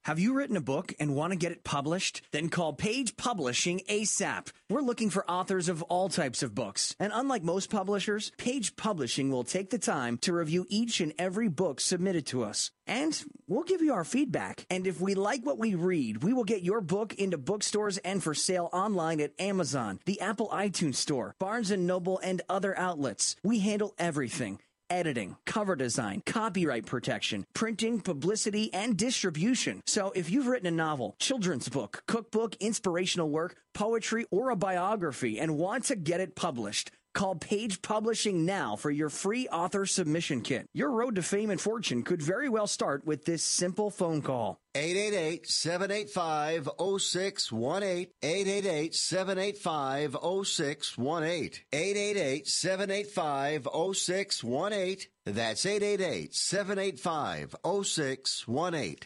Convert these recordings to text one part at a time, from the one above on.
Have you written a book and want to get it published? Then call Page Publishing ASAP. We're looking for authors of all types of books. And unlike most publishers, Page Publishing will take the time to review each and every book submitted to us. And we'll give you our feedback. And if we like what we read, we will get your book into bookstores and for sale online at Amazon, the Apple iTunes Store, Barnes & Noble, and other outlets. We handle everything. Editing, cover design, copyright protection, printing, publicity, and distribution. So if you've written a novel, children's book, cookbook, inspirational work, poetry, or a biography and want to get it published, call Page Publishing now for your free author submission kit. Your road to fame and fortune could very well start with this simple phone call. 888-785-0618. 888-785-0618. 888-785-0618. That's 888-785-0618.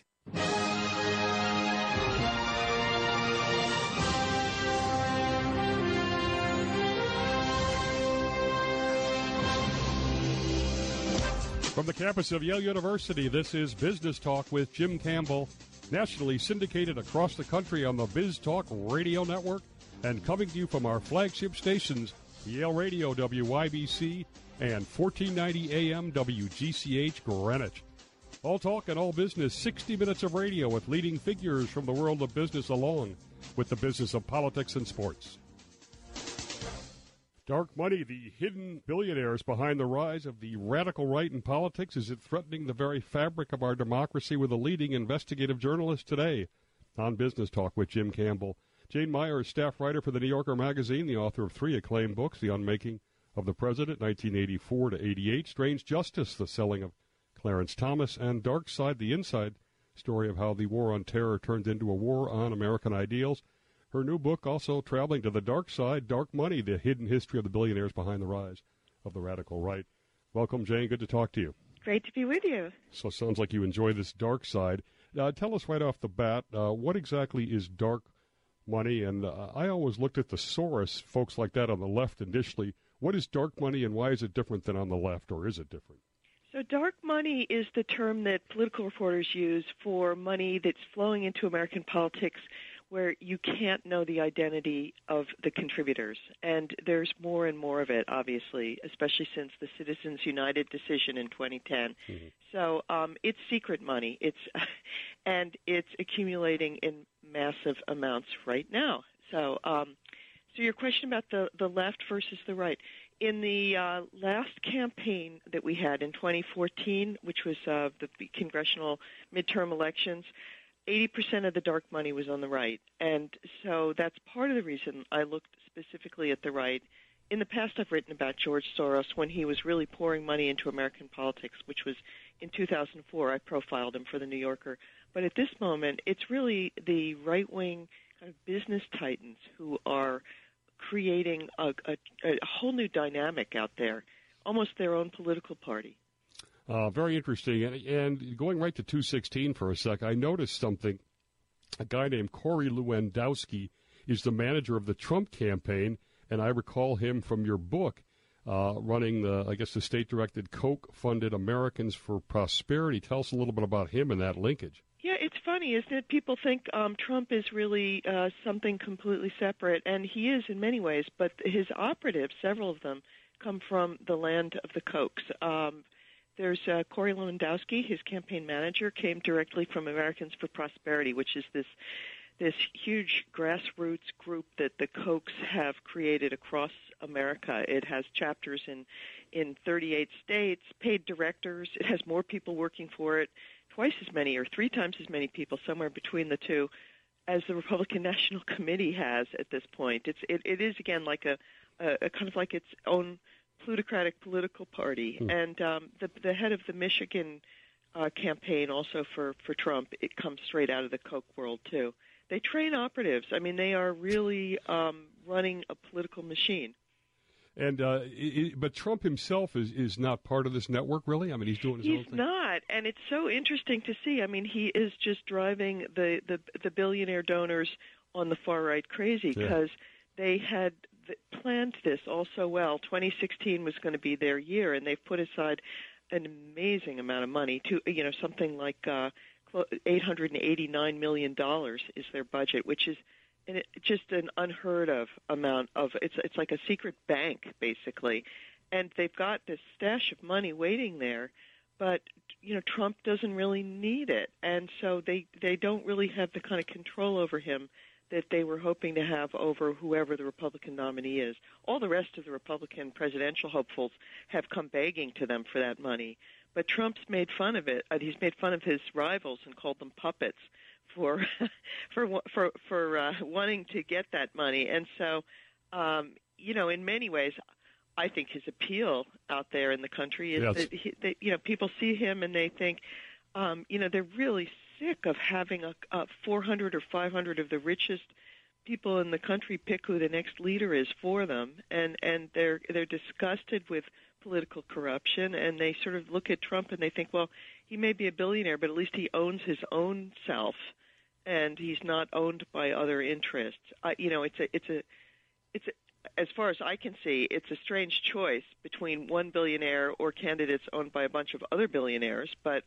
From the campus of Yale University, this is Business Talk with Jim Campbell, nationally syndicated across the country on the Biz Talk Radio Network and coming to you from our flagship stations, Yale Radio WYBC and 1490 AM WGCH Greenwich. All talk and all business, 60 minutes of radio with leading figures from the world of business along with the business of politics and sports. Dark money, the hidden billionaires behind the rise of the radical right in politics. Is it threatening the very fabric of our democracy? With a leading investigative journalist today on Business Talk with Jim Campbell. Jane Meyer is staff writer for the New Yorker magazine, the author of 3 acclaimed books, The Unmaking of the President, 1984 to 88, Strange Justice, The Selling of Clarence Thomas, and Dark Side, the inside story of how the war on terror turned into a war on American ideals. Her new book, also traveling to the dark side, Dark Money, the hidden history of the billionaires behind the rise of the radical right. Welcome, Jane. Good to talk to you. Great to be with you. So it sounds like you enjoy this dark side. Tell us right off the bat, what exactly is dark money? And I always looked at the Soros, folks like that on the left initially. What is dark money and why is it different than on the left, or is it different? So dark money is the term that political reporters use for money that's flowing into American politics where you can't know the identity of the contributors. And there's more and more of it, obviously, especially since the Citizens United decision in 2010. Mm-hmm. So it's secret money. And it's accumulating in massive amounts right now. So your question about the left versus the right. In the last campaign that we had in 2014, which was the congressional midterm elections, 80% of the dark money was on the right. And so that's part of the reason I looked specifically at the right. In the past, I've written about George Soros when he was really pouring money into American politics, which was in 2004. I profiled him for the New Yorker. But at this moment, it's really the right-wing kind of business titans who are creating a whole new dynamic out there, almost their own political party. Very interesting. And going right to 216 for a sec, I noticed something. A guy named Corey Lewandowski is the manager of the Trump campaign, and I recall him from your book running the state-directed Koch-funded Americans for Prosperity. Tell us a little bit about him and that linkage. Yeah, it's funny, isn't it? People think Trump is really something completely separate, and he is in many ways, but his operatives, several of them, come from the land of the Kochs. There's Corey Lewandowski, his campaign manager, came directly from Americans for Prosperity, which is this huge grassroots group that the Kochs have created across America. It has chapters in 38 states, paid directors. It has more people working for it, twice as many or 3 times as many people, somewhere between the two, as the Republican National Committee has at this point. It is again like a kind of like its own plutocratic political party. And the head of the Michigan campaign also for Trump, it comes straight out of the Koch world too. They train operatives. I mean, they are really running a political machine. And but Trump himself is not part of this network, really? I mean, he's doing his own thing. He's not, and it's so interesting to see. I mean, he is just driving the billionaire donors on the far right crazy because they had planned this all so well. 2016 was going to be their year, and they've put aside an amazing amount of money to, something like $889 million is their budget, which is just an unheard of amount of. It's like a secret bank, basically, and they've got this stash of money waiting there, but Trump doesn't really need it, and so they don't really have the kind of control over him that they were hoping to have over whoever the Republican nominee is. All the rest of the Republican presidential hopefuls have come begging to them for that money, but Trump's made fun of it. He's made fun of his rivals and called them puppets for wanting to get that money. And so, in many ways, I think his appeal out there in the country is that people see him and they think, they're really sick of having a 400 or 500 of the richest people in the country pick who the next leader is for them, and they're disgusted with political corruption, and they sort of look at Trump and they think, well, he may be a billionaire, but at least he owns his own self, and he's not owned by other interests. It's as far as I can see, it's a strange choice between one billionaire or candidates owned by a bunch of other billionaires, but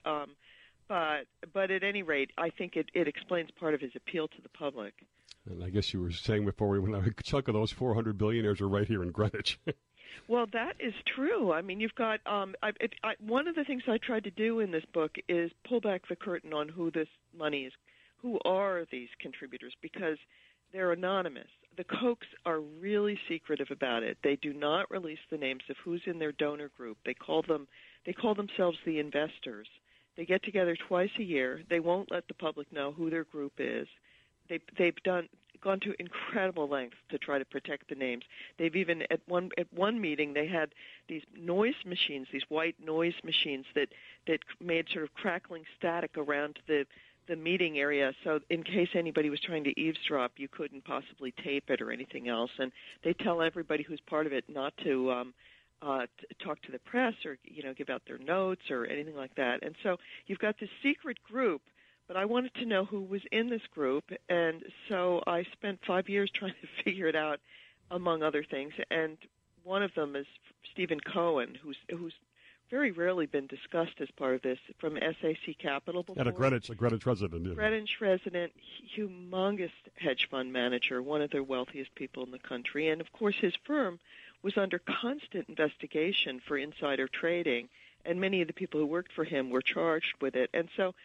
at any rate, I think it explains part of his appeal to the public. And I guess you were saying before, a chunk of those 400 billionaires are right here in Greenwich. Well, that is true. I mean, you've got one of the things I tried to do in this book is pull back the curtain on who this money is, who are these contributors, because they're anonymous. The Kochs are really secretive about it. They do not release the names of who's in their donor group. They call themselves the investors. They get together twice a year. They won't let the public know who their group is. They've gone to incredible lengths to try to protect the names. They've even at one meeting they had these noise machines, these white noise machines that made sort of crackling static around the meeting area, so in case anybody was trying to eavesdrop, you couldn't possibly tape it or anything else. And they tell everybody who's part of it not to talk to the press or give out their notes or anything like that. And so you've got this secret group, but I wanted to know who was in this group, and so I spent 5 years trying to figure it out, among other things. And one of them is Stephen Cohen, who's very rarely been discussed as part of this, from SAC Capital before. And a Greenwich resident. Greenwich resident, humongous hedge fund manager, one of the wealthiest people in the country. And, of course, his firm was under constant investigation for insider trading, and many of the people who worked for him were charged with it. And so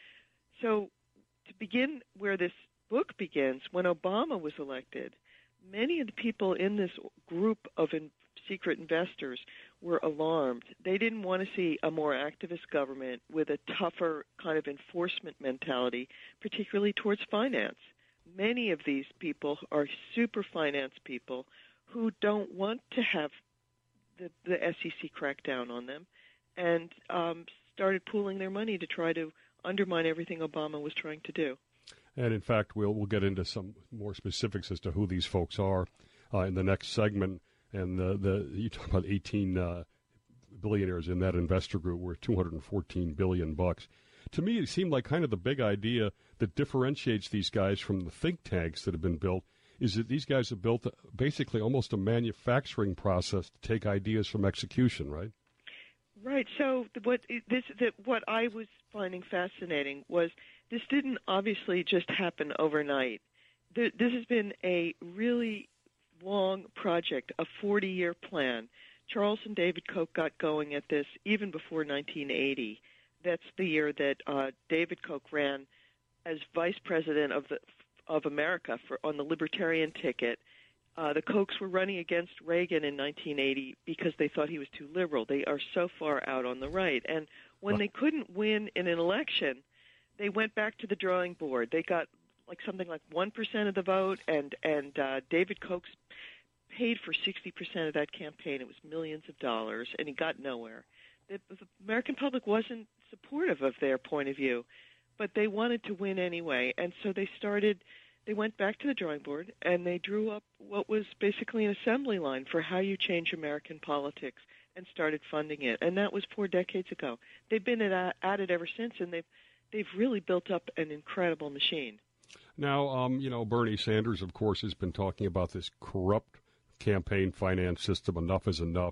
to begin where this book begins, when Obama was elected, many of the people in this group of secret investors were alarmed. They didn't want to see a more activist government with a tougher kind of enforcement mentality, particularly towards finance. Many of these people are super finance people who don't want to have the SEC crack down on them, and started pooling their money to try to undermine everything Obama was trying to do. And in fact, we'll get into some more specifics as to who these folks are in the next segment. And you talk about 18 billionaires in that investor group worth $214 billion. To me, it seemed like kind of the big idea that differentiates these guys from the think tanks that have been built is that these guys have built basically almost a manufacturing process to take ideas from execution, right? Right. So what I was finding fascinating was this didn't obviously just happen overnight. This has been a really long project, a 40-year plan. Charles and David Koch got going at this even before 1980. That's the year that David Koch ran as vice president of America on the Libertarian ticket. The Kochs were running against Reagan in 1980 because they thought he was too liberal. They are so far out on the right. And when they couldn't win in an election, they went back to the drawing board. They got something like 1% of the vote, and David Koch paid for 60% of that campaign. It was millions of dollars, and he got nowhere. The American public wasn't supportive of their point of view, but they wanted to win anyway, and so they went back to the drawing board, and they drew up what was basically an assembly line for how you change American politics and started funding it, and that was 4 decades ago. They've been at it ever since, and they've really built up an incredible machine. Now, Bernie Sanders, of course, has been talking about this corrupt campaign finance system. Enough is enough.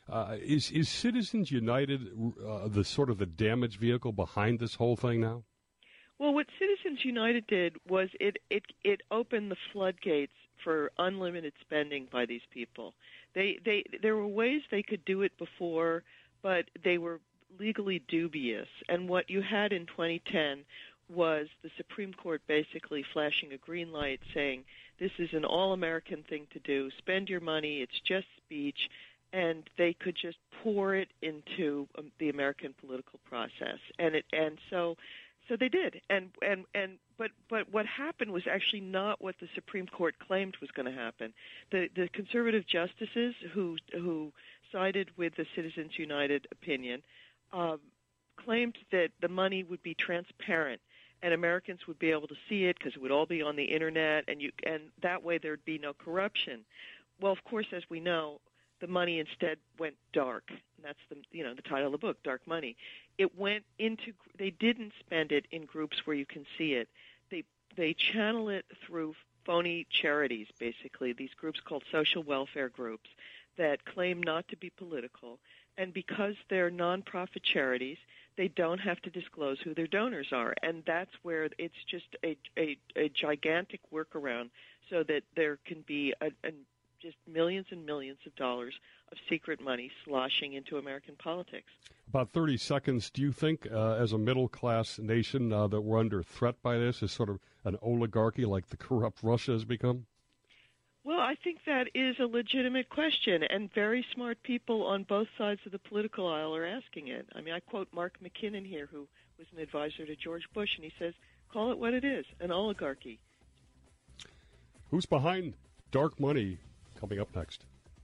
Is Citizens United the sort of the damage vehicle behind this whole thing now? Well, what Citizens United did was it opened the floodgates for unlimited spending by these people. There were ways they could do it before, but they were legally dubious. And what you had in 2010 was the Supreme Court basically flashing a green light saying, this is an all-American thing to do, spend your money, it's just speech, and they could just pour it into the American political process. So they did, but what happened was actually not what the Supreme Court claimed was going to happen. The conservative justices who sided with the Citizens United opinion claimed that the money would be transparent and Americans would be able to see it because it would all be on the internet, and that way there'd be no corruption. Well, of course, as we know, the money instead went dark. And that's the title of the book, Dark Money. It went into. They didn't spend it in groups where you can see it. They channel it through phony charities, basically. These groups called social welfare groups that claim not to be political, and because they're nonprofit charities, they don't have to disclose who their donors are, and that's where it's just a gigantic workaround so that there can be just millions and millions of dollars of secret money sloshing into American politics. About 30 seconds. Do you think, as a middle-class nation, that we're under threat by this, as sort of an oligarchy like the corrupt Russia has become? Well, I think that is a legitimate question, and very smart people on both sides of the political aisle are asking it. I mean, I quote Mark McKinnon here, who was an advisor to George Bush, and he says, call it what it is, an oligarchy. Who's behind Dark Money? Coming up next.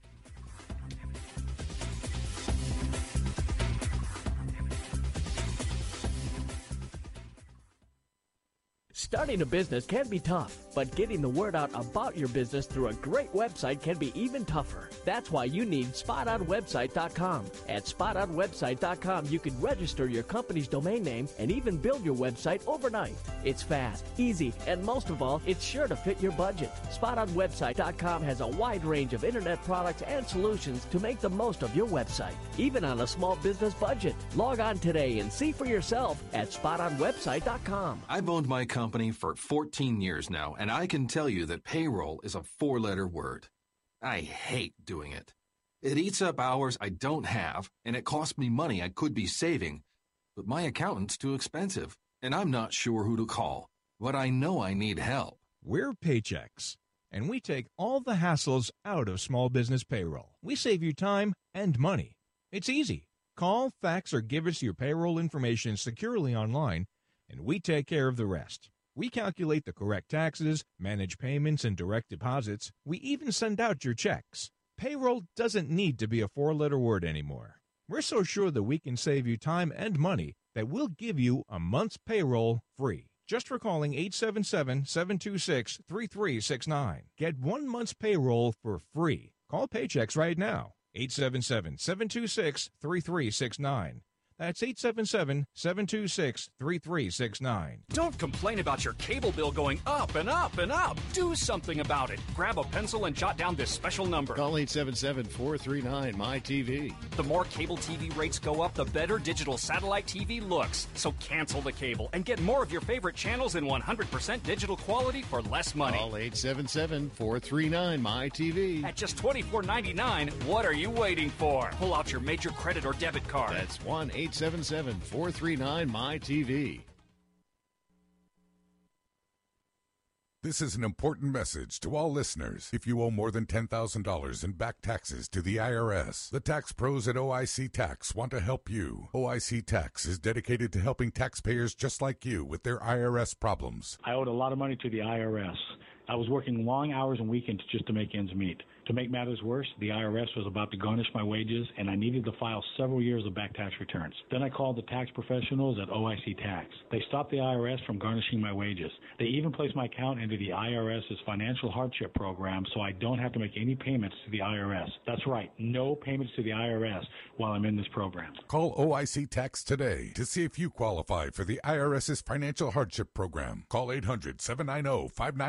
Starting a business can be tough, but getting the word out about your business through a great website can be even tougher. That's why you need SpotOnWebsite.com. At SpotOnWebsite.com, you can register your company's domain name and even build your website overnight. It's fast, easy, and most of all, it's sure to fit your budget. SpotOnWebsite.com has a wide range of internet products and solutions to make the most of your website, even on a small business budget. Log on today and see for yourself at SpotOnWebsite.com. I've owned my company for 14 years now, and I can tell you that payroll is a 4-letter word. I hate doing it. It eats up hours I don't have, and it costs me money I could be saving. But my accountant's too expensive, and I'm not sure who to call. But I know I need help. We're Paychex, and we take all the hassles out of small business payroll. We save you time and money. It's easy. Call, fax, or give us your payroll information securely online, and we take care of the rest. We calculate the correct taxes, manage payments and direct deposits. We even send out your checks. Payroll doesn't need to be a 4-letter word anymore. We're so sure that we can save you time and money that we'll give you a month's payroll free. Just for calling 877-726-3369. Get 1 month's payroll for free. Call Paychex right now. 877-726-3369. That's 877-726-3369. Don't complain about your cable bill going up and up and up. Do something about it. Grab a pencil and jot down this special number. Call 877-439-MY-TV. The more cable TV rates go up, the better digital satellite TV looks. So cancel the cable and get more of your favorite channels in 100% digital quality for less money. Call 877-439-MY-TV. At just $24.99, what are you waiting for? Pull out your major credit or debit card. That's 1-877-439-MY-TV. This is an important message to all listeners. If you owe more than $10,000 in back taxes to the IRS, the tax pros at OIC Tax want to help you. OIC Tax is dedicated to helping taxpayers just like you with their IRS problems. I owed a lot of money to the IRS. I was working long hours and weekends just to make ends meet. To make matters worse, the IRS was about to garnish my wages, and I needed to file several years of back tax returns. Then I called the tax professionals at OIC Tax. They stopped the IRS from garnishing my wages. They even placed my account into the IRS's financial hardship program so I don't have to make any payments to the IRS. That's right, no payments to the IRS while I'm in this program. Call OIC Tax today to see if you qualify for the IRS's financial hardship program. Call 800-790-5988.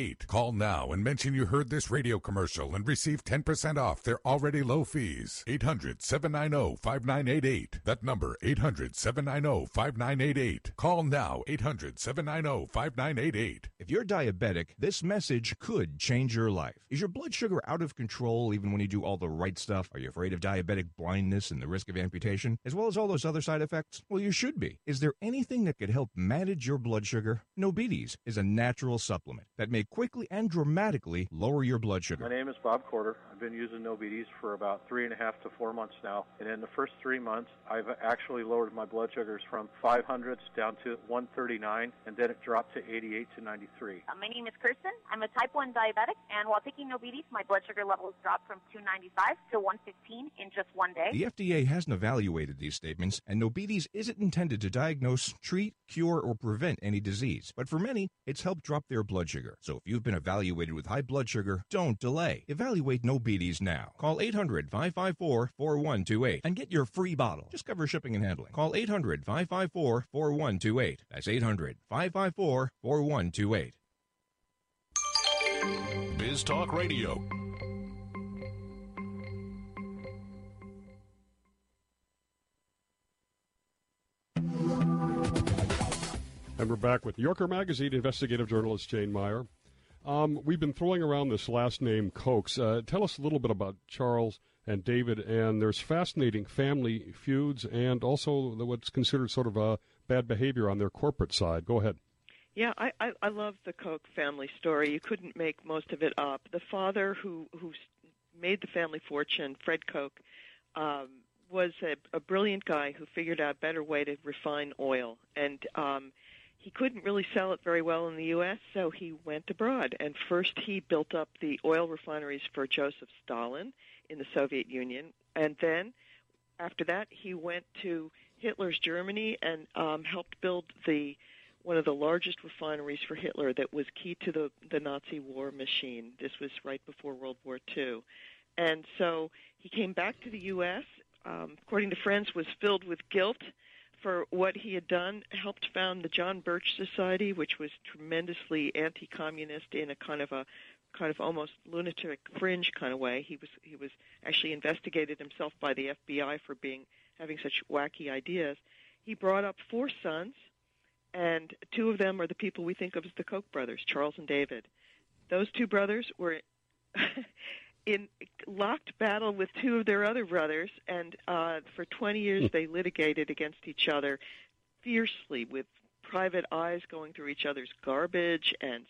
618. Call now and mention you heard this radio commercial and receive 10% off their already low fees. 800-790-5988. That number, 800-790-5988. Call now, 800-790-5988. If you're diabetic, this message could change your life. Is your blood sugar out of control even when you do all the right stuff? Are you afraid of diabetic blindness and the risk of amputation, as well as all those other side effects? Well, you should be. Is there anything that could help manage your blood sugar? Nobetes is a natural supplement that may quickly and dramatically lower your blood sugar. My name is Bob Corder. I've been using Nobetes for about 3.5 to 4 months now, and in the first 3 months, I've actually lowered my blood sugars from 500s down to 139, and then it dropped to 88 to 93. My name is Kirsten. I'm a type 1 diabetic, and while taking Nobetes, my blood sugar levels dropped from 295 to 115 in just 1 day. The FDA hasn't evaluated these statements, and Nobetes isn't intended to diagnose, treat, cure, or prevent any disease. But for many, it's helped drop their blood sugar. So if you've been evaluated with high blood sugar, don't delay. Evaluate Nobetes now. Call 800-554-4128 and get your free bottle. Just cover shipping and handling. Call 800-554-4128. That's 800-554-4128. Biz Talk Radio. And we're back with Yorker Magazine investigative journalist Jane Meyer. We've been throwing around this last name, Kochs. Tell us a little bit about Charles and David, and there's fascinating family feuds and also what's considered sort of a bad behavior on their corporate side. Go ahead. Yeah, I love the Koch family story. You couldn't make most of it up. The father who made the family fortune, Fred Koch, was a brilliant guy who figured out a better way to refine oil. And he couldn't really sell it very well in the U.S., so he went abroad. And first he built up the oil refineries for Joseph Stalin in the Soviet Union. And then after that, he went to Hitler's Germany and helped build one of the largest refineries for Hitler that was key to the Nazi war machine. This was right before World War II. And so he came back to the U.S., according to friends, was filled with guilt for what he had done, helped found the John Birch Society, which was tremendously anti-communist in a kind of almost lunatic fringe kind of way. He was actually investigated himself by the FBI for having such wacky ideas. He brought up 4 sons, and 2 of them are the people we think of as the Koch brothers, Charles and David. Those 2 brothers were in locked battle with 2 of their other brothers, and for 20 years they litigated against each other fiercely with private eyes going through each other's garbage. And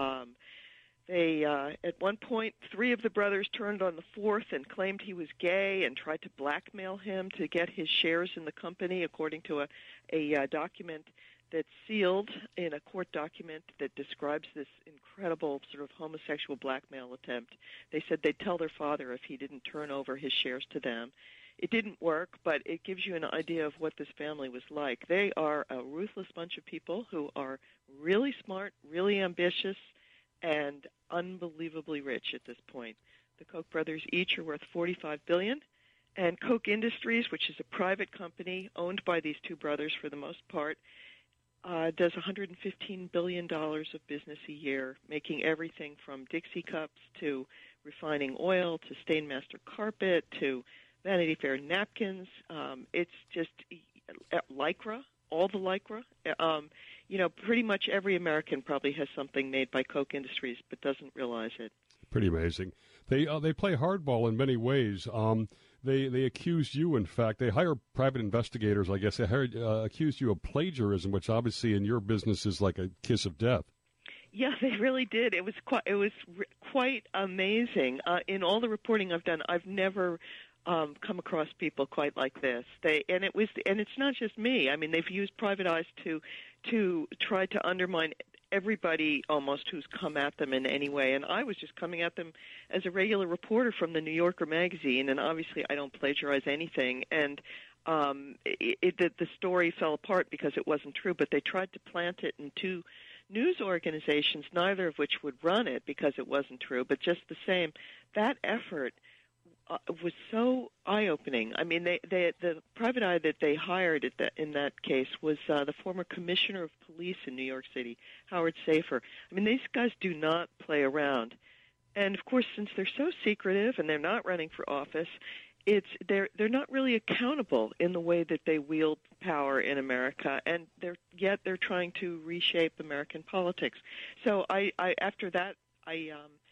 they, at one point, 3 of the brothers turned on the 4th and claimed he was gay and tried to blackmail him to get his shares in the company, according to a document that's sealed in a court document that describes this incredible sort of homosexual blackmail attempt. They said they'd tell their father if he didn't turn over his shares to them. It didn't work, but it gives you an idea of what this family was like. They are a ruthless bunch of people who are really smart, really ambitious, and unbelievably rich at this point. The Koch brothers each are worth $45 billion, and Koch Industries, which is a private company owned by these 2 brothers for the most part, does $115 billion of business a year, making everything from Dixie cups to refining oil to Stainmaster carpet to Vanity Fair napkins. It's just Lycra, all the Lycra. Pretty much every American probably has something made by Koch Industries but doesn't realize it. Pretty amazing. They play hardball in many ways. They accused you, in fact, they hire private investigators, I guess. They accused you of plagiarism, which obviously in your business is like a kiss of death. Yeah, they really did. It was quite amazing. In all the reporting I've done, I've never come across people quite like this. And it's not just me. I mean, they've used private eyes to try to undermine everybody almost who's come at them in any way. And I was just coming at them as a regular reporter from the New Yorker magazine, and obviously I don't plagiarize anything. And the story fell apart because it wasn't true, but they tried to plant it in 2 news organizations, neither of which would run it because it wasn't true. But just the same, that effort was so eye-opening. I mean, the private eye that they hired in that case was the former commissioner of police in New York City, Howard Safer. I mean, these guys do not play around. And, of course, since they're so secretive and they're not running for office, they're not really accountable in the way that they wield power in America, and yet they're trying to reshape American politics. So after that, I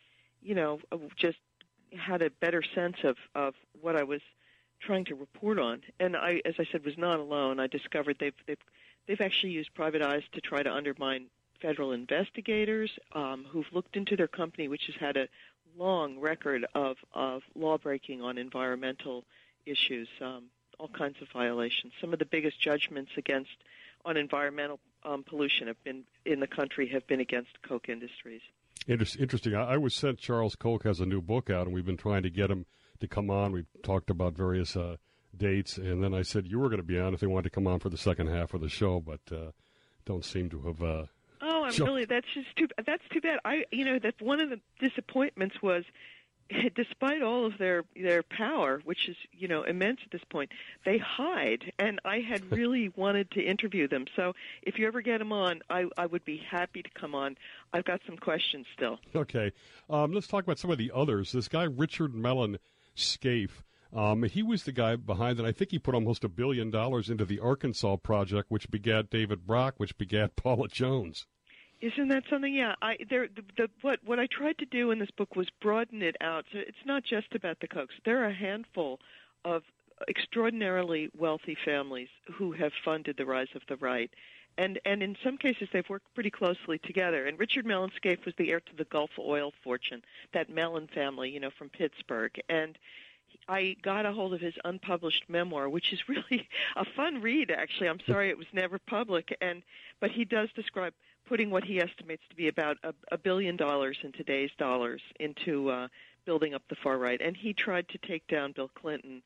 just had a better sense of what I was trying to report on. And I, as I said, was not alone. I discovered they've actually used private eyes to try to undermine federal investigators who've looked into their company, which has had a long record of law breaking on environmental issues, all kinds of violations. Some of the biggest judgments on environmental pollution in the country have been against Koch Industries. Interesting. I was sent Charles Koch has a new book out, and we've been trying to get him to come on. We've talked about various dates, and then I said you were going to be on if they wanted to come on for the second half of the show, but don't seem to have. That's too bad. That one of the disappointments was, despite all of their power, which is immense at this point, they hide, and I had really wanted to interview them. So if you ever get them on, I would be happy to come on. I've got some questions still. Okay, let's talk about some of the others. This guy Richard Mellon Scaife. He was the guy behind it. I think he put almost $1 billion into the Arkansas Project, which begat David Brock, which begat Paula Jones. Isn't that something? Yeah. What I tried to do in this book was broaden it out. So it's not just about the Kochs. There are a handful of extraordinarily wealthy families who have funded the rise of the right. And in some cases, they've worked pretty closely together. And Richard Mellon Scaife was the heir to the Gulf oil fortune, that Mellon family, from Pittsburgh. And I got a hold of his unpublished memoir, which is really a fun read, actually. I'm sorry it was never public. But he does describe putting what he estimates to be about $1 billion in today's dollars into building up the far right. And he tried to take down Bill Clinton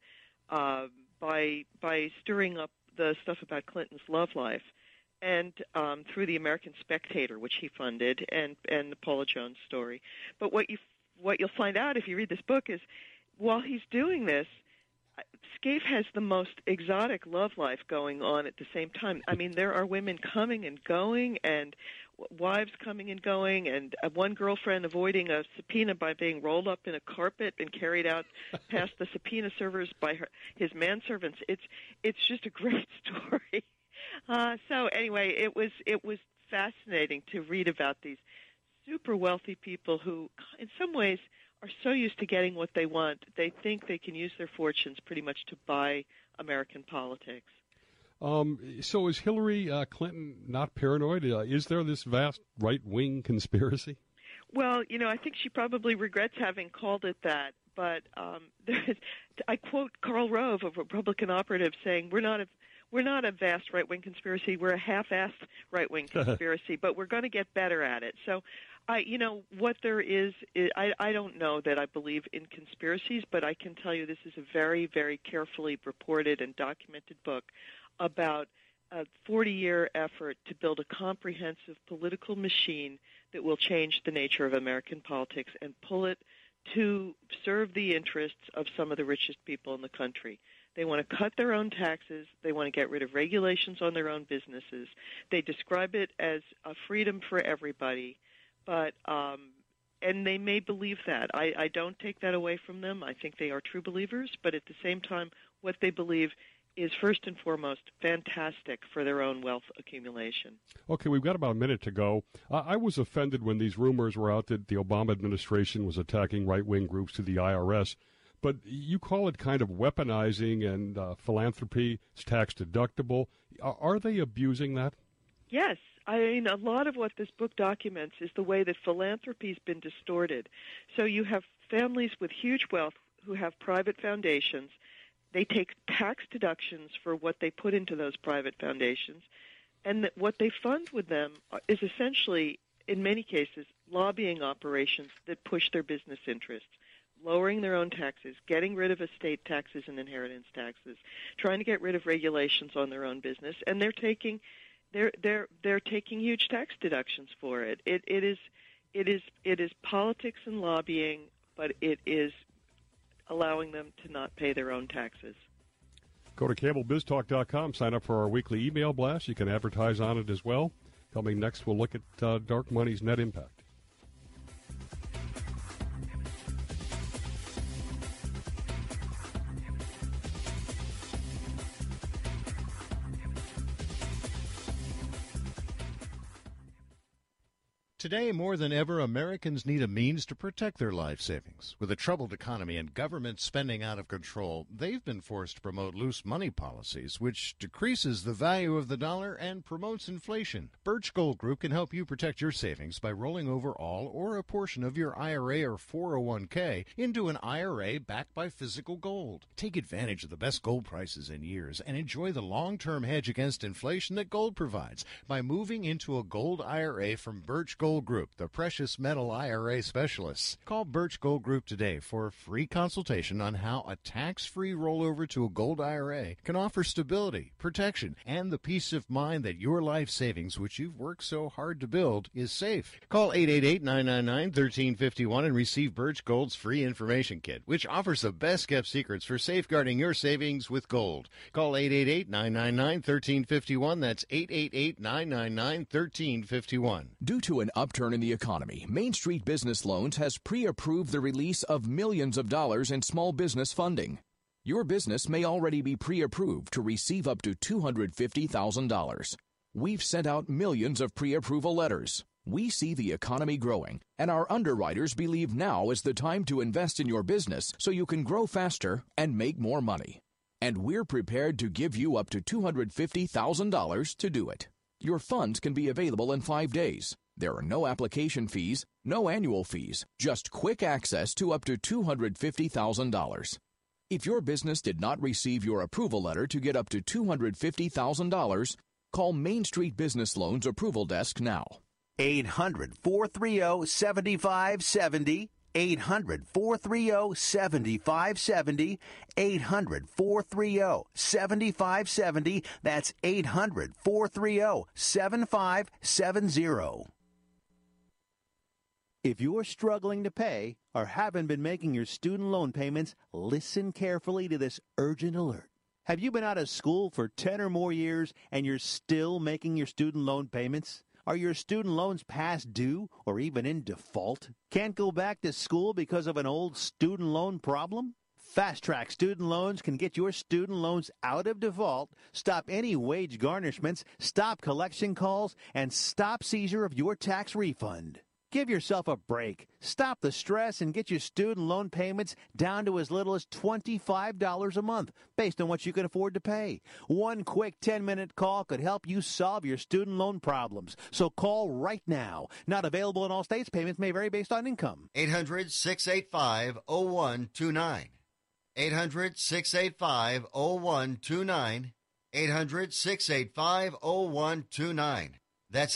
by stirring up the stuff about Clinton's love life, and through the American Spectator, which he funded, and the Paula Jones story. But what you'll find out if you read this book is, while he's doing this, Scaife has the most exotic love life going on at the same time. I mean, there are women coming and going, and wives coming and going, and one girlfriend avoiding a subpoena by being rolled up in a carpet and carried out past the subpoena servers by his manservants. It's just a great story. So anyway, it was fascinating to read about these super wealthy people who, in some ways, are so used to getting what they want, they think they can use their fortunes pretty much to buy American politics. So is Hillary Clinton not paranoid? Is there this vast right-wing conspiracy? Well, I think she probably regrets having called it that. But I quote Karl Rove, a Republican operative, saying, "We're not a vast right-wing conspiracy. We're a half-assed right-wing conspiracy, but we're going to get better at it." So, what there is I don't know that I believe in conspiracies, but I can tell you this is a very, very carefully reported and documented book about a 40-year effort to build a comprehensive political machine that will change the nature of American politics and pull it to serve the interests of some of the richest people in the country. They want to cut their own taxes. They want to get rid of regulations on their own businesses. They describe it as a freedom for everybody, but and they may believe that. I don't take that away from them. I think they are true believers, but at the same time, what they believe is first and foremost fantastic for their own wealth accumulation. Okay, we've got about a minute to go. I was offended when these rumors were out that the Obama administration was attacking right-wing groups to the IRS. But you call it kind of weaponizing, and philanthropy is tax deductible. Are they abusing that? Yes. I mean, a lot of what this book documents is the way that philanthropy's been distorted. So you have families with huge wealth who have private foundations. They take tax deductions for what they put into those private foundations, and what they fund with them is essentially, in many cases, lobbying operations that push their business interests, lowering their own taxes, getting rid of estate taxes and inheritance taxes, trying to get rid of regulations on their own business, and they're taking huge tax deductions for it. It is politics and lobbying, but it is allowing them to not pay their own taxes. Go to CampbellBizTalk.com, sign up for our weekly email blast. You can advertise on it as well. Coming next, we'll look at dark money's net impact. Today, more than ever, Americans need a means to protect their life savings. With a troubled economy and government spending out of control, they've been forced to promote loose money policies, which decreases the value of the dollar and promotes inflation. Birch Gold Group can help you protect your savings by rolling over all or a portion of your IRA or 401k into an IRA backed by physical gold. Take advantage of the best gold prices in years and enjoy the long-term hedge against inflation that gold provides by moving into a gold IRA from Birch Gold Group, the precious metal IRA specialists. Call Birch Gold Group today for a free consultation on how a tax-free rollover to a gold IRA can offer stability, protection, and the peace of mind that your life savings, which you've worked so hard to build, is safe. Call 888-999-1351 and receive Birch Gold's free information kit, which offers the best-kept secrets for safeguarding your savings with gold. Call 888-999-1351. That's 888-999-1351. Due to an upturn in the economy, Main Street Business Loans has pre-approved the release of millions of dollars in small business funding. Your business may already be pre-approved to receive up to $250,000. We've sent out millions of pre-approval letters. We see the economy growing, and our underwriters believe now is the time to invest in your business so you can grow faster and make more money. And we're prepared to give you up to $250,000 to do it. Your funds can be available in 5 days. There are no application fees, no annual fees, just quick access to up to $250,000. If your business did not receive your approval letter to get up to $250,000, call Main Street Business Loans Approval Desk now. 800-430-7570. 800-430-7570. 800-430-7570. That's 800-430-7570. If you're struggling to pay or haven't been making your student loan payments, listen carefully to this urgent alert. Have you been out of school for 10 or more years and you're still making your student loan payments? Are your student loans past due or even in default? Can't go back to school because of an old student loan problem? Fast Track Student Loans can get your student loans out of default, stop any wage garnishments, stop collection calls, and stop seizure of your tax refund. Give yourself a break. Stop the stress and get your student loan payments down to as little as $25 a month, based on what you can afford to pay. One quick 10-minute call could help you solve your student loan problems. So call right now. Not available in all states. Payments may vary based on income. 800-685-0129. 800-685-0129. 800-685-0129. That's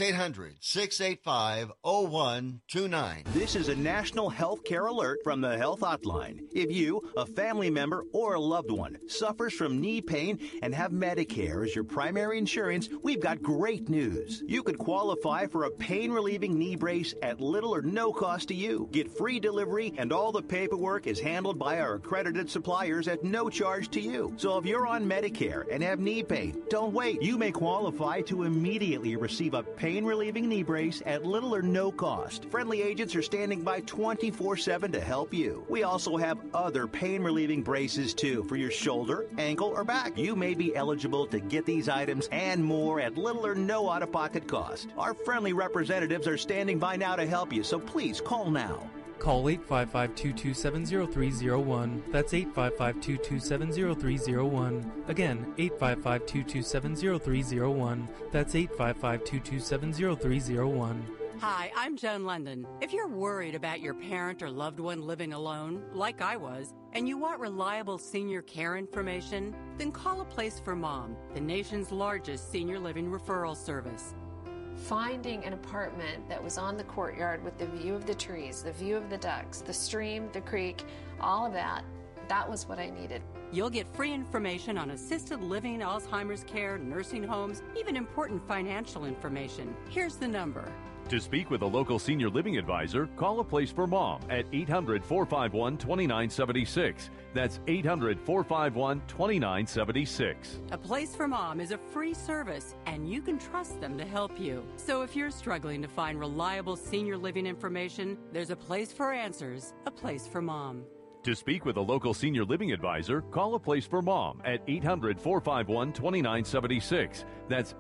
800-685-0129. This is a national health care alert from the Health Hotline. If you, a family member, or a loved one suffers from knee pain and have Medicare as your primary insurance, we've got great news. You could qualify for a pain-relieving knee brace at little or no cost to you. Get free delivery, and all the paperwork is handled by our accredited suppliers at no charge to you. So if you're on Medicare and have knee pain, don't wait. You may qualify to immediately receive a pain-relieving knee brace at little or no cost. Friendly agents are standing by 24/7 to help you. We also have other pain-relieving braces, too, for your shoulder, ankle, or back. You may be eligible to get these items and more at little or no out-of-pocket cost. Our friendly representatives are standing by now to help you, so please call now. Call 855-227-0301. That's 855-227-0301. Again, 855-227-0301. That's 855-227-0301. Hi, I'm Joan London. If you're worried about your parent or loved one living alone, like I was, and you want reliable senior care information, then call A Place for Mom, the nation's largest senior living referral service. Finding an apartment that was on the courtyard with the view of the trees, the view of the ducks, the stream, the creek, all of that was what I needed. You'll get free information on assisted living, Alzheimer's care, nursing homes, even important financial information. Here's the number, To speak with a local senior living advisor, call A Place for Mom at 800-451-2976. That's 800-451-2976. A Place for Mom is a free service, and you can trust them to help you. So if you're struggling to find reliable senior living information, there's a place for answers, A Place for Mom. To speak with a local senior living advisor, call A Place for Mom at 800-451-2976. That's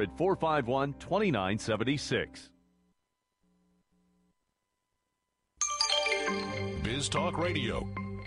800-451-2976. Biz Talk Radio.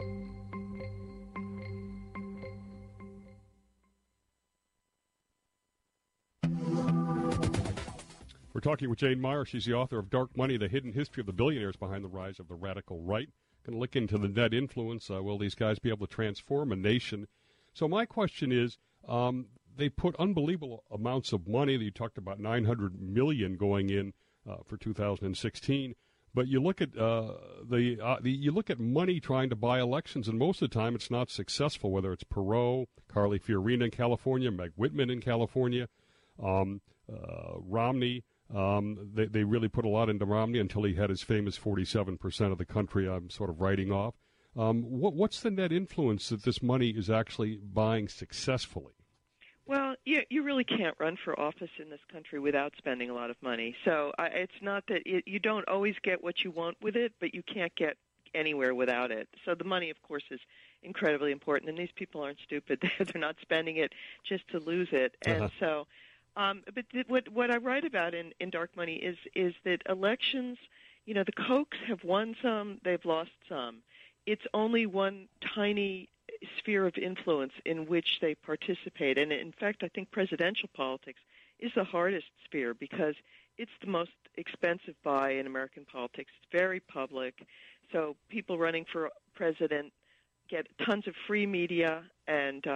We're talking with Jane Meyer. She's the author of Dark Money, The Hidden History of the Billionaires Behind the Rise of the Radical Right. Going to look into the net influence. Will these guys be able to transform a nation? So my question is, they put unbelievable amounts of money. You talked about $900 million going in for 2016. But you look at you look at money trying to buy elections, and most of the time it's not successful. Whether it's Perot, Carly Fiorina in California, Meg Whitman in California, Romney. They really put a lot into Romney until he had his famous 47% of the country. I'm sort of writing off. What's the net influence that this money is actually buying successfully? Well, you really can't run for office in this country without spending a lot of money. So it's not that you don't always get what you want with it, but you can't get anywhere without it. So the money, of course, is incredibly important. And these people aren't stupid. They're not spending it just to lose it. And so, but what I write about in Dark Money is that elections, the Kochs have won some, they've lost some. It's only one tiny sphere of influence in which they participate. And in fact, I think presidential politics is the hardest sphere because it's the most expensive buy in American politics. It's very public. So people running for president get tons of free media, and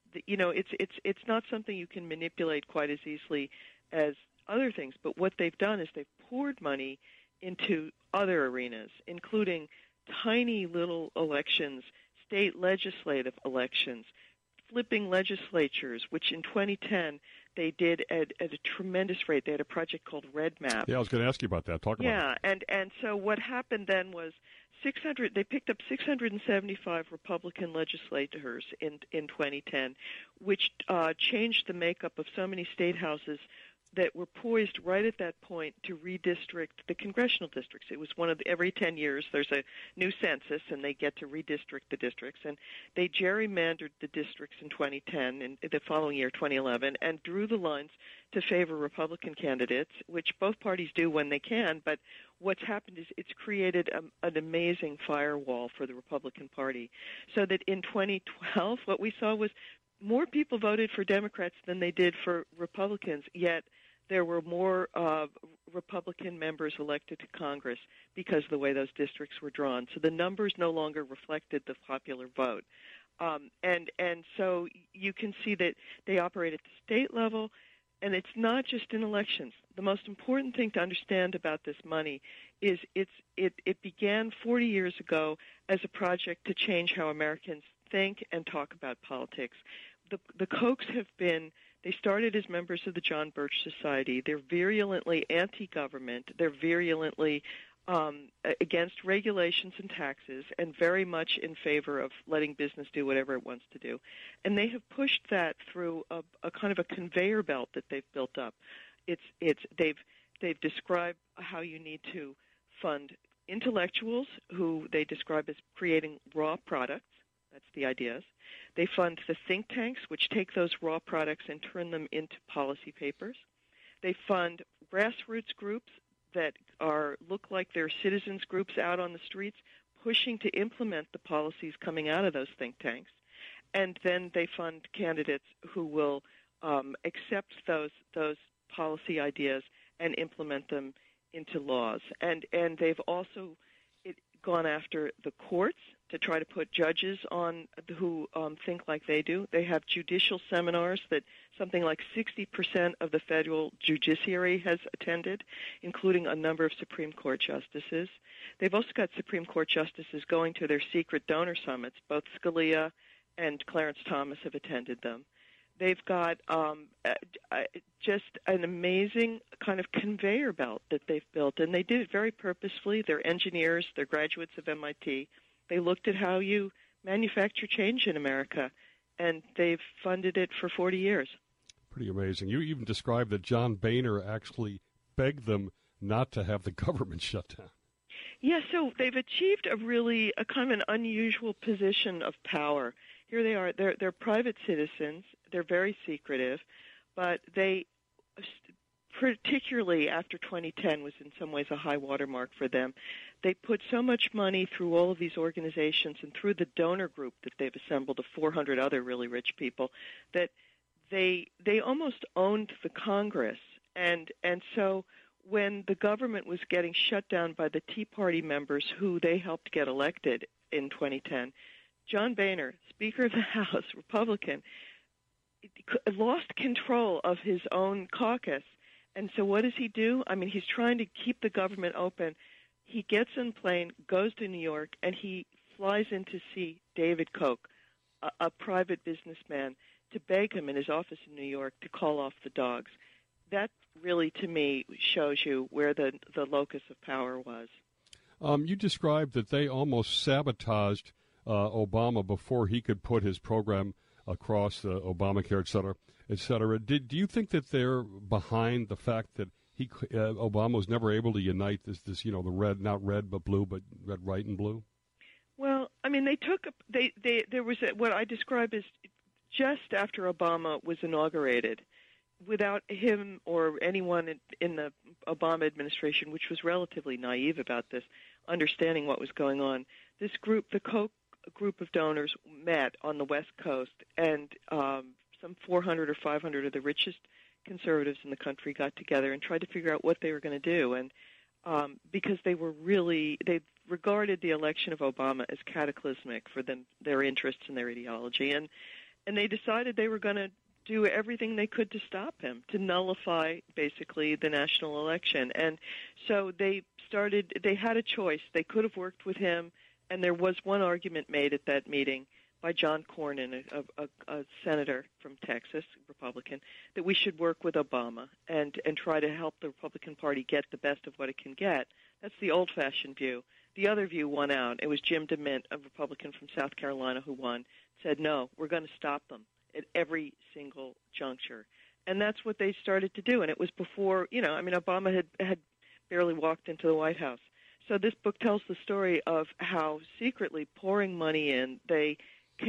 it's not something you can manipulate quite as easily as other things. But what they've done is they've poured money into other arenas, including tiny little elections, state legislative elections, flipping legislatures, which in 2010 they did at a tremendous rate. They had a project called Red Map. Yeah, I was going to ask you about that. Talk about it. And so what happened then was they picked up 675 Republican legislators in 2010, which changed the makeup of so many state houses that were poised right at that point to redistrict the congressional districts. It was every 10 years there's a new census and they get to redistrict the districts. And they gerrymandered the districts in 2010 and the following year, 2011, and drew the lines to favor Republican candidates, which both parties do when they can. But what's happened is it's created an amazing firewall for the Republican Party. So that in 2012, what we saw was more people voted for Democrats than they did for Republicans, yet there were more Republican members elected to Congress because of the way those districts were drawn. So the numbers no longer reflected the popular vote. And so you can see that they operate at the state level, and it's not just in elections. The most important thing to understand about this money is it began 40 years ago as a project to change how Americans think and talk about politics. The Kochs they started as members of the John Birch Society. They're virulently anti-government. They're virulently against regulations and taxes, and very much in favor of letting business do whatever it wants to do. And they have pushed that through a kind of a conveyor belt that they've built up. They've described how you need to fund intellectuals who they describe as creating raw products. That's the ideas. They fund the think tanks, which take those raw products and turn them into policy papers. They fund grassroots groups that look like they're citizens groups out on the streets, pushing to implement the policies coming out of those think tanks. And then they fund candidates who will accept those policy ideas and implement them into laws. And they've also gone after the courts to try to put judges on who think like they do. They have judicial seminars that something like 60% of the federal judiciary has attended, including a number of Supreme Court justices. They've also got Supreme Court justices going to their secret donor summits. Both Scalia and Clarence Thomas have attended them. They've got just an amazing kind of conveyor belt that they've built, and they did it very purposefully. They're engineers. They're graduates of MIT. They looked at how you manufacture change in America, and they've funded it for 40 years. Pretty amazing. You even described that John Boehner actually begged them not to have the government shut down. Yeah, so they've achieved a kind of an unusual position of power. Here they are. They're private citizens. They're very secretive, but they, particularly after 2010 was in some ways a high watermark for them, they put so much money through all of these organizations and through the donor group that they've assembled of 400 other really rich people that they almost owned the Congress. And so when the government was getting shut down by the Tea Party members who they helped get elected in 2010, John Boehner, Speaker of the House, Republican, lost control of his own caucus. And so what does he do? I mean, he's trying to keep the government open. He gets in a plane, goes to New York, and he flies in to see David Koch, a private businessman, to beg him in his office in New York to call off the dogs. That really, to me, shows you where the locus of power was. You described that they almost sabotaged Obama before he could put his program across Obamacare, et cetera. Do you think that they're behind the fact that Obama was never able to unite this the red, not red but blue, but red, white, and blue? Well, I mean, there was what I describe as just after Obama was inaugurated, without him or anyone in the Obama administration, which was relatively naive about this, understanding what was going on, this group, the Koch group of donors, met on the West Coast, and some 400 or 500 of the richest conservatives in the country got together and tried to figure out what they were going to do. And because they regarded the election of Obama as cataclysmic for their interests and their ideology, and they decided they were going to do everything they could to stop him, to nullify basically the national election. And so they had a choice. They could have worked with him, and there was one argument made at that meeting by John Cornyn, a senator from Texas, Republican, that we should work with Obama and try to help the Republican Party get the best of what it can get. That's the old-fashioned view. The other view won out. It was Jim DeMint, a Republican from South Carolina, who won, said, no, we're going to stop them at every single juncture. And that's what they started to do. And it was before, Obama had barely walked into the White House. So this book tells the story of how secretly pouring money in, they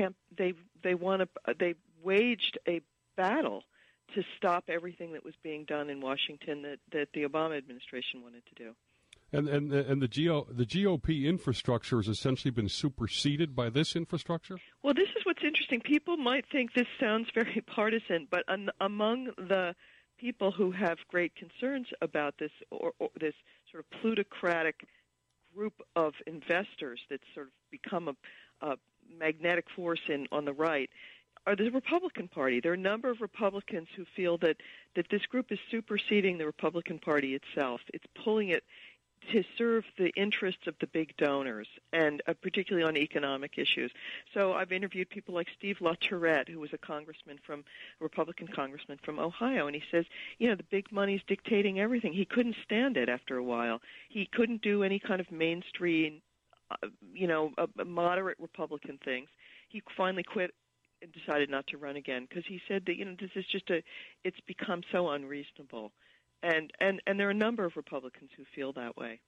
waged a battle to stop everything that was being done in Washington that the Obama administration wanted to do. And the GOP infrastructure has essentially been superseded by this infrastructure? Well, this is what's interesting. People might think this sounds very partisan, but among the people who have great concerns about this or this sort of plutocratic group of investors that's sort of become a magnetic force on the right are the Republican Party. There are a number of Republicans who feel that this group is superseding the Republican Party itself. It's pulling it to serve the interests of the big donors, and particularly on economic issues. So I've interviewed people like Steve LaTourette, who was a Republican congressman from Ohio, and he says, the big money's dictating everything. He couldn't stand it after a while. He couldn't do any kind of mainstream, moderate Republican things. He finally quit and decided not to run again because he said that, this is it's become so unreasonable. And there are a number of Republicans who feel that way.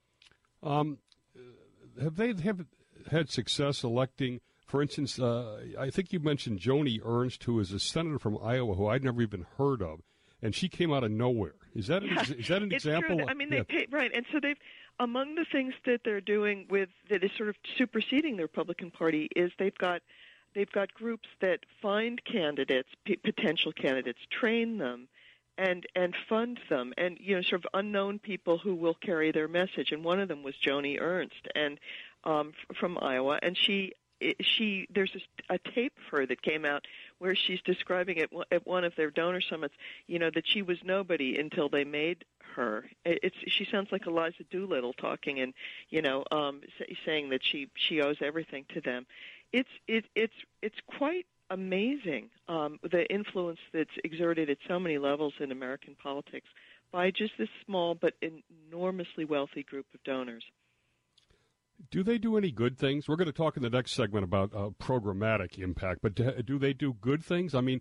Have they had success electing, for instance, I think you mentioned Joni Ernst, who is a senator from Iowa who I'd never even heard of, and she came out of nowhere. Is that an example? True. I mean, right. And so among the things that they're doing that is sort of superseding the Republican Party is they've got groups that find candidates, potential candidates, train them, and fund them, and sort of unknown people who will carry their message. And one of them was Joni Ernst, and from Iowa, and there's a tape of her that came out where she's describing at one of their donor summits, that she was nobody until they made her. She sounds like Eliza Doolittle talking, and saying that she owes everything to them. It's quite amazing, the influence that's exerted at so many levels in American politics by just this small but enormously wealthy group of donors. Do they do any good things? We're going to talk in the next segment about programmatic impact, but do they do good things? I mean,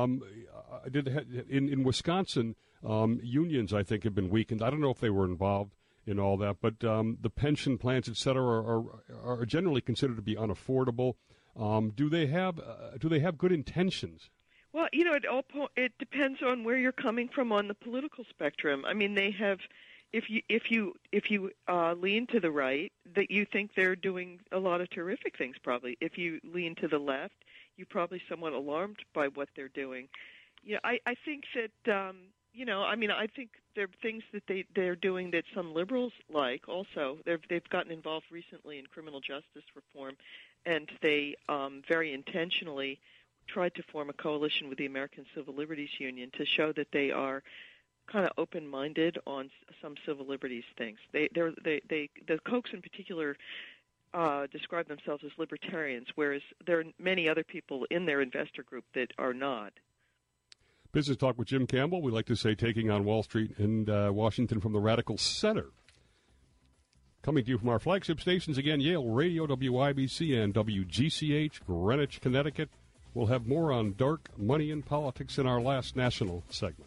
in Wisconsin, unions, I think, have been weakened. I don't know if they were involved in all that, but the pension plans, et cetera, are generally considered to be unaffordable. Do they have good intentions? Well, it depends on where you're coming from on the political spectrum. I mean, they have. If you lean to the right, that you think they're doing a lot of terrific things. Probably, if you lean to the left, you're probably somewhat alarmed by what they're doing. I think that I think there are things that they're doing that some liberals like. Also, they've gotten involved recently in criminal justice reform, and they very intentionally tried to form a coalition with the American Civil Liberties Union to show that they are kind of open-minded on some civil liberties things. The Kochs in particular describe themselves as libertarians, whereas there are many other people in their investor group that are not. Business Talk with Jim Campbell. We like to say taking on Wall Street and Washington from the Radical Center. Coming to you from our flagship stations again, Yale Radio, WIBC, and WGCH, Greenwich, Connecticut. We'll have more on dark money and politics in our last national segment.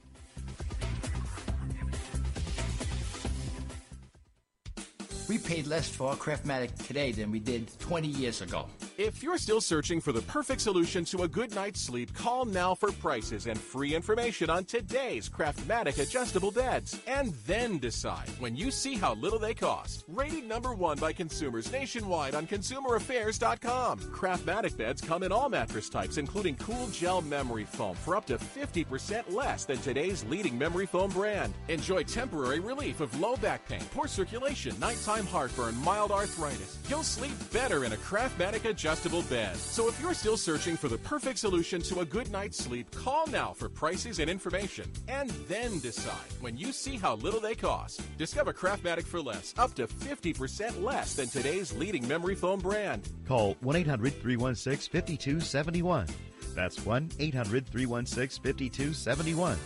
We paid less for our Craftmatic today than we did 20 years ago. If you're still searching for the perfect solution to a good night's sleep, call now for prices and free information on today's Craftmatic adjustable beds. And then decide when you see how little they cost. Rated #1 by consumers nationwide on ConsumerAffairs.com. Craftmatic beds come in all mattress types, including cool gel memory foam for up to 50% less than today's leading memory foam brand. Enjoy temporary relief of low back pain, poor circulation, nighttime heartburn, mild arthritis. You'll sleep better in a Craftmatic adjustable bed. So if you're still searching for the perfect solution to a good night's sleep, call now for prices and information. And then decide when you see how little they cost. Discover Craftmatic for less, up to 50% less than today's leading memory foam brand. Call 1-800-316-5271. That's 1-800-316-5271.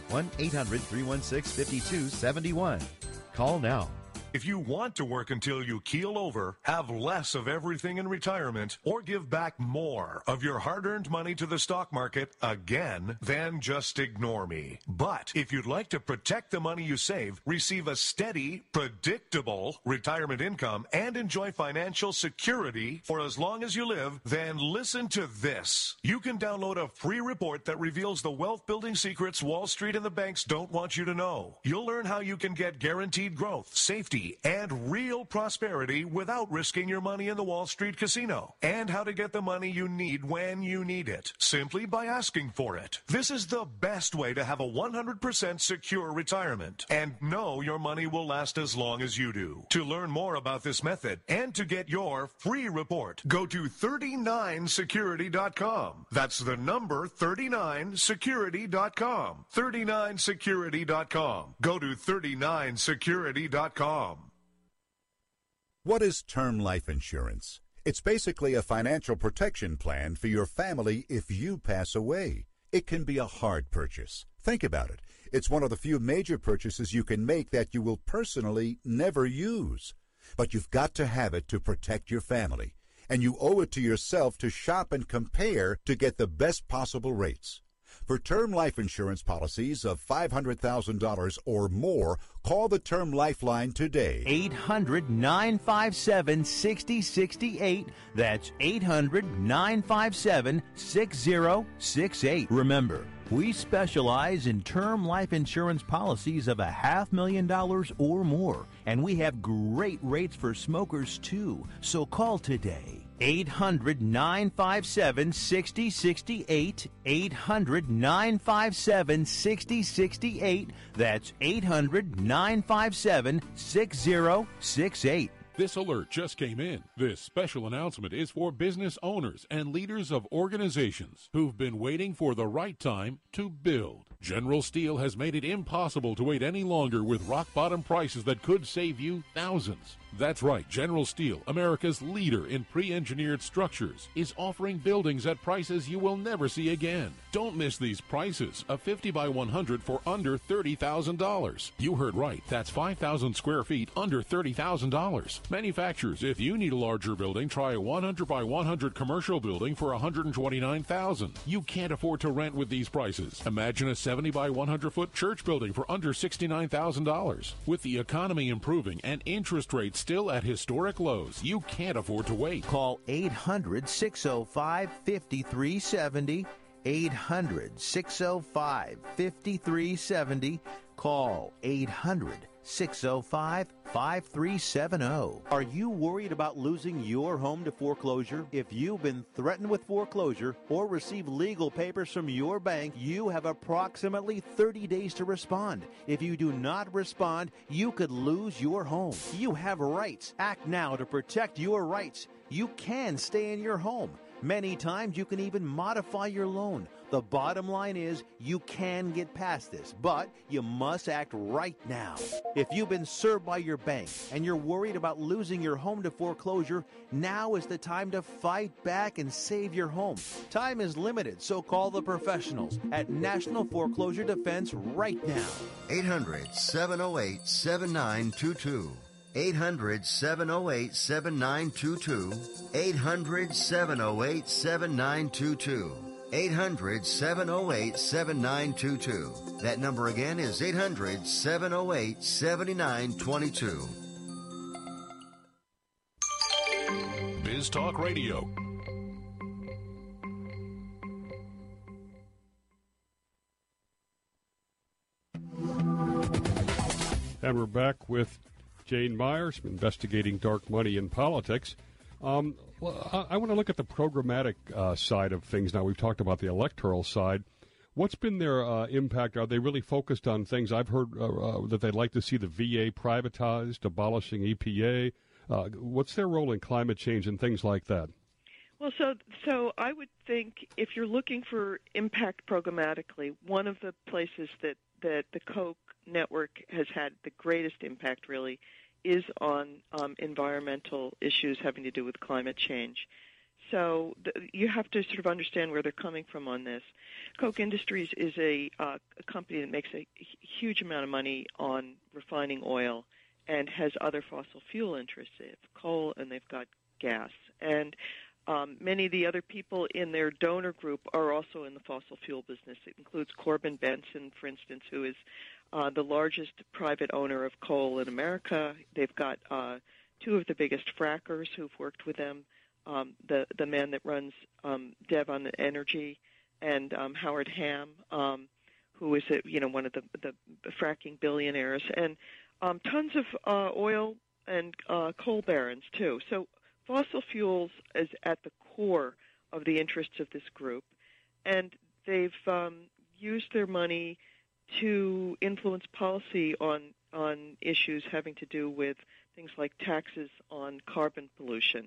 1-800-316-5271. Call now. If you want to work until you keel over, have less of everything in retirement, or give back more of your hard-earned money to the stock market again, then just ignore me. But if you'd like to protect the money you save, receive a steady, predictable retirement income, and enjoy financial security for as long as you live, then listen to this. You can download a free report that reveals the wealth-building secrets Wall Street and the banks don't want you to know. You'll learn how you can get guaranteed growth, safety, and real prosperity without risking your money in the Wall Street casino, and how to get the money you need when you need it, simply by asking for it. This is the best way to have a 100% secure retirement, and know your money will last as long as you do. To learn more about this method and to get your free report, go to 39security.com. That's the number 39security.com. 39security.com. Go to 39security.com. What is term life insurance? It's basically a financial protection plan for your family if you pass away. It can be a hard purchase. Think about it. It's one of the few major purchases you can make that you will personally never use. But you've got to have it to protect your family. And you owe it to yourself to shop and compare to get the best possible rates. For term life insurance policies of $500,000 or more, call the Term Lifeline today. 800-957-6068. That's 800-957-6068. Remember, we specialize in term life insurance policies of $500,000 or more, and we have great rates for smokers too. So call today. 800-957-6068. 800-957-6068. That's 800-957-6068. This alert just came in. This special announcement is for business owners and leaders of organizations who've been waiting for the right time to build. General Steel has made it impossible to wait any longer with rock-bottom prices that could save you thousands. That's right, General Steel, America's leader in pre-engineered structures, is offering buildings at prices you will never see again. Don't miss these prices. A 50 by 100 for under $30,000. You heard right. That's 5,000 square feet under $30,000. Manufacturers, if you need a larger building, try a 100 by 100 commercial building for $129,000. You can't afford to rent with these prices. Imagine a 70 by 100 foot church building for under $69,000. With the economy improving and interest rates still at historic lows, you can't afford to wait. Call 800-605-5370. 800-605-5370. Call 800-605-5370. Are you worried about losing your home to foreclosure? If you've been threatened with foreclosure or received legal papers from your bank, you have approximately 30 days to respond. If you do not respond, you could lose your home. You have rights. Act now to protect your rights. You can stay in your home. Many times you can even modify your loan. The bottom line is you can get past this, but you must act right now. If you've been served by your bank and you're worried about losing your home to foreclosure, now is the time to fight back and save your home. Time is limited, so call the professionals at National Foreclosure Defense right now. 800-708-7922. 800-708-7922. 800-708-7922. 800-708-7922. That number again is 800-708-7922. Biz Talk Radio. And we're back with Jane Myers, investigating dark money in politics. Well, I want to look at the programmatic side of things now. We've talked about the electoral side. What's been their impact? Are they really focused on things? I've heard that they'd like to see the VA privatized, abolishing EPA. What's their role in climate change and things like that? Well, so I would think if you're looking for impact programmatically, one of the places that the Koch network has had the greatest impact really is on environmental issues having to do with climate change. So you have to sort of understand where they're coming from on this. Koch Industries is a company that makes a huge amount of money on refining oil and has other fossil fuel interests. They have coal and they've got gas. And many of the other people in their donor group are also in the fossil fuel business. It includes Corbin Benson, for instance, who is the largest private owner of coal in America. They've got two of the biggest frackers who've worked with them, the man that runs Devon Energy and Howard Hamm, who is one of the fracking billionaires, and tons of oil and coal barons, too. So fossil fuels is at the core of the interests of this group, and they've used their money to influence policy on issues having to do with things like taxes on carbon pollution.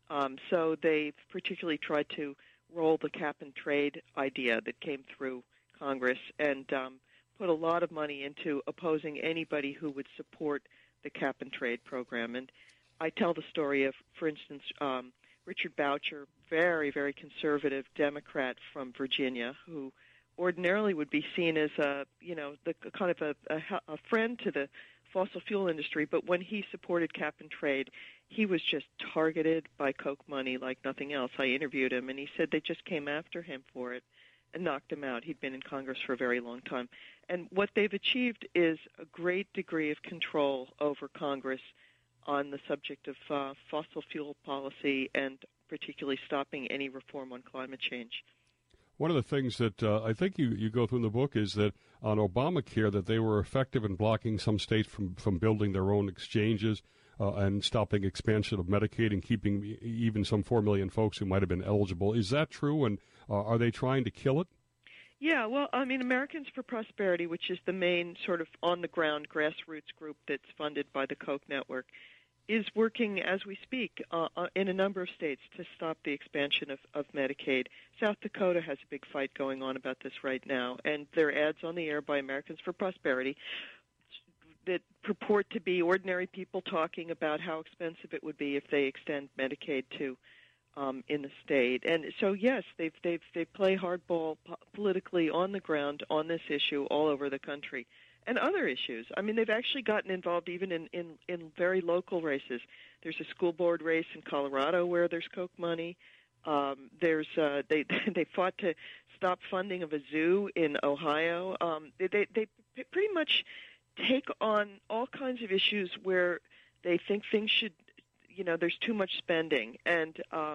So they've particularly tried to roll the cap-and-trade idea that came through Congress and put a lot of money into opposing anybody who would support the cap-and-trade program. And I tell the story of, for instance, Richard Boucher, very, very conservative Democrat from Virginia, who ordinarily would be seen as a kind of a friend to the fossil fuel industry, but when he supported cap and trade, he was just targeted by Koch money like nothing else. I interviewed him, and he said they just came after him for it and knocked him out. He'd been in Congress for a very long time. And what they've achieved is a great degree of control over Congress on the subject of fossil fuel policy and particularly stopping any reform on climate change. One of the things that I think you go through in the book is that on Obamacare that they were effective in blocking some states from building their own exchanges and stopping expansion of Medicaid and keeping even some 4 million folks who might have been eligible. Is that true, and are they trying to kill it? Yeah, well, I mean, Americans for Prosperity, which is the main sort of on-the-ground grassroots group that's funded by the Koch network, is working as we speak in a number of states to stop the expansion of Medicaid. South Dakota has a big fight going on about this right now, and there are ads on the air by Americans for Prosperity that purport to be ordinary people talking about how expensive it would be if they extend Medicaid to in the state. And so, yes, they play hardball politically on the ground on this issue all over the country. And other issues. I mean, they've actually gotten involved even in very local races. There's a school board race in Colorado where there's Koch money. They fought to stop funding of a zoo in Ohio. They pretty much take on all kinds of issues where they think things should, there's too much spending, and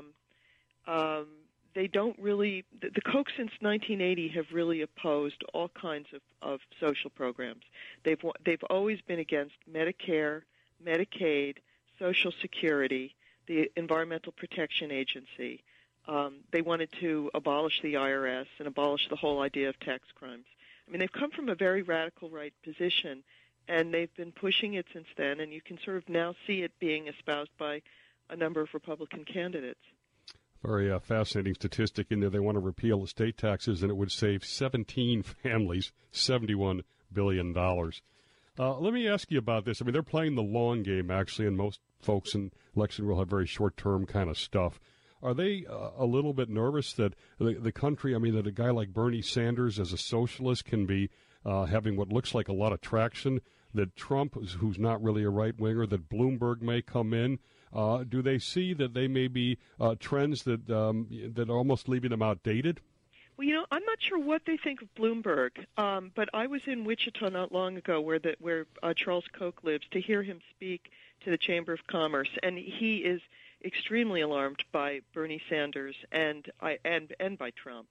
they don't really. The Koch since 1980 have really opposed all kinds of social programs. They've always been against Medicare, Medicaid, Social Security, the Environmental Protection Agency. They wanted to abolish the IRS and abolish the whole idea of tax crimes. I mean, they've come from a very radical right position, and they've been pushing it since then, and you can sort of now see it being espoused by a number of Republican candidates. Very fascinating statistic in there. They want to repeal estate taxes, and it would save 17 families $71 billion. Let me ask you about this. I mean, they're playing the long game, actually, and most folks in election will have very short-term kind of stuff. Are they a little bit nervous that the country, I mean, that a guy like Bernie Sanders as a socialist can be having what looks like a lot of traction, that Trump, who's not really a right-winger, that Bloomberg may come in? Do they see that they may be trends that are almost leaving them outdated? Well, I'm not sure what they think of Bloomberg, but I was in Wichita not long ago where Charles Koch lives to hear him speak to the Chamber of Commerce, and he is extremely alarmed by Bernie Sanders and by Trump.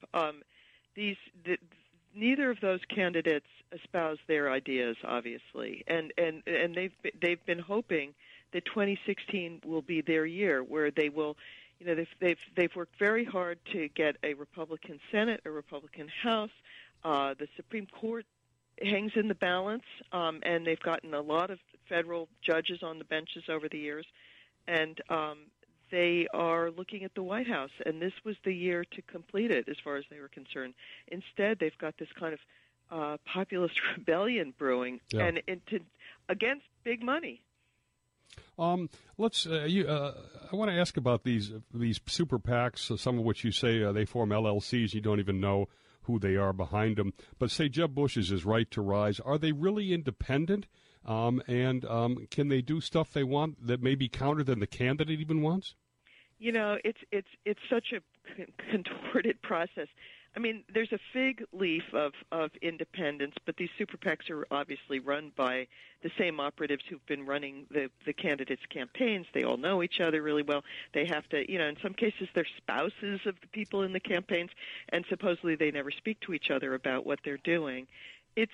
Neither of those candidates espouse their ideas, obviously, and they've been hoping that 2016 will be their year, where they will, they've worked very hard to get a Republican Senate, a Republican House. The Supreme Court hangs in the balance, and they've gotten a lot of federal judges on the benches over the years, and they are looking at the White House, and this was the year to complete it as far as they were concerned. Instead, they've got this kind of populist rebellion brewing, and against big money. I want to ask about these super PACs, some of which you say they form LLCs. You don't even know who they are behind them. But say Jeb Bush is his right to rise. Are they really independent? And can they do stuff they want that may be counter than the candidate even wants? It's such a contorted process. I mean, there's a fig leaf of independence, but these super PACs are obviously run by the same operatives who've been running the candidates' campaigns. They all know each other really well. They have to, in some cases, they're spouses of the people in the campaigns, and supposedly they never speak to each other about what they're doing. It's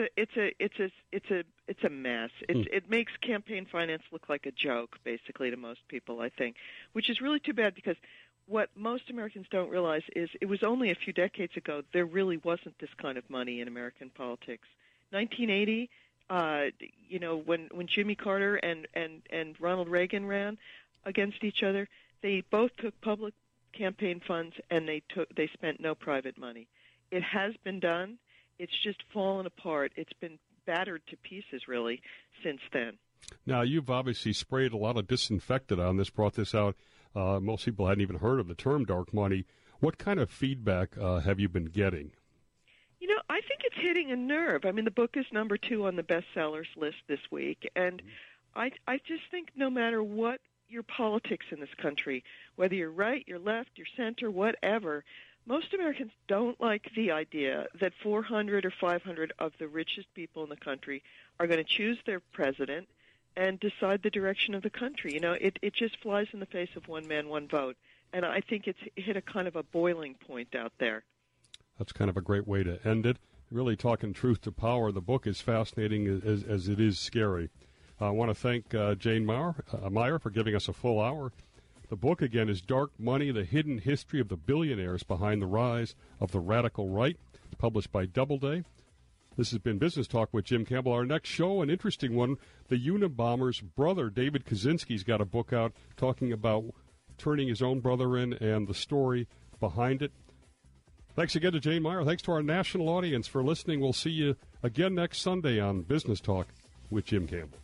a mess. It makes campaign finance look like a joke, basically, to most people, I think, which is really too bad, because what most Americans don't realize is it was only a few decades ago there really wasn't this kind of money in American politics. 1980, when Jimmy Carter and Ronald Reagan ran against each other, they both took public campaign funds and they spent no private money. It has been done. It's just fallen apart. It's been battered to pieces, really, since then. Now, you've obviously sprayed a lot of disinfectant on this, brought this out. Most people hadn't even heard of the term dark money. What kind of feedback have you been getting? I think it's hitting a nerve. I mean, the book is number 2 on the bestsellers list this week, and I just think no matter what your politics in this country, whether you're right, you're left, you're center, whatever, most Americans don't like the idea that 400 or 500 of the richest people in the country are going to choose their president and decide the direction of the country. It just flies in the face of one man, one vote. And I think it's hit a kind of a boiling point out there. That's kind of a great way to end it. Really talking truth to power. The book is fascinating as it is scary. I want to thank Jane Meyer for giving us a full hour. The book, again, is Dark Money, The Hidden History of the Billionaires Behind the Rise of the Radical Right, published by Doubleday. This has been Business Talk with Jim Campbell. Our next show, an interesting one, the Unabomber's brother, David Kaczynski's got a book out talking about turning his own brother in and the story behind it. Thanks again to Jane Meyer. Thanks to our national audience for listening. We'll see you again next Sunday on Business Talk with Jim Campbell.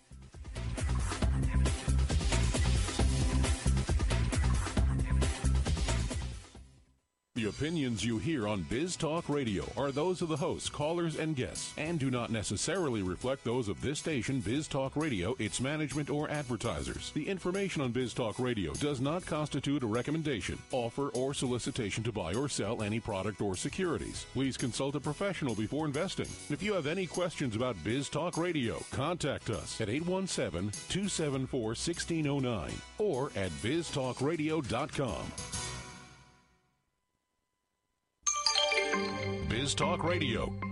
The opinions you hear on Biz Talk Radio are those of the hosts, callers, and guests, and do not necessarily reflect those of this station, Biz Talk Radio, its management, or advertisers. The information on Biz Talk Radio does not constitute a recommendation, offer, or solicitation to buy or sell any product or securities. Please consult a professional before investing. If you have any questions about Biz Talk Radio, contact us at 817-274-1609 or at biztalkradio.com. Biz Talk Radio,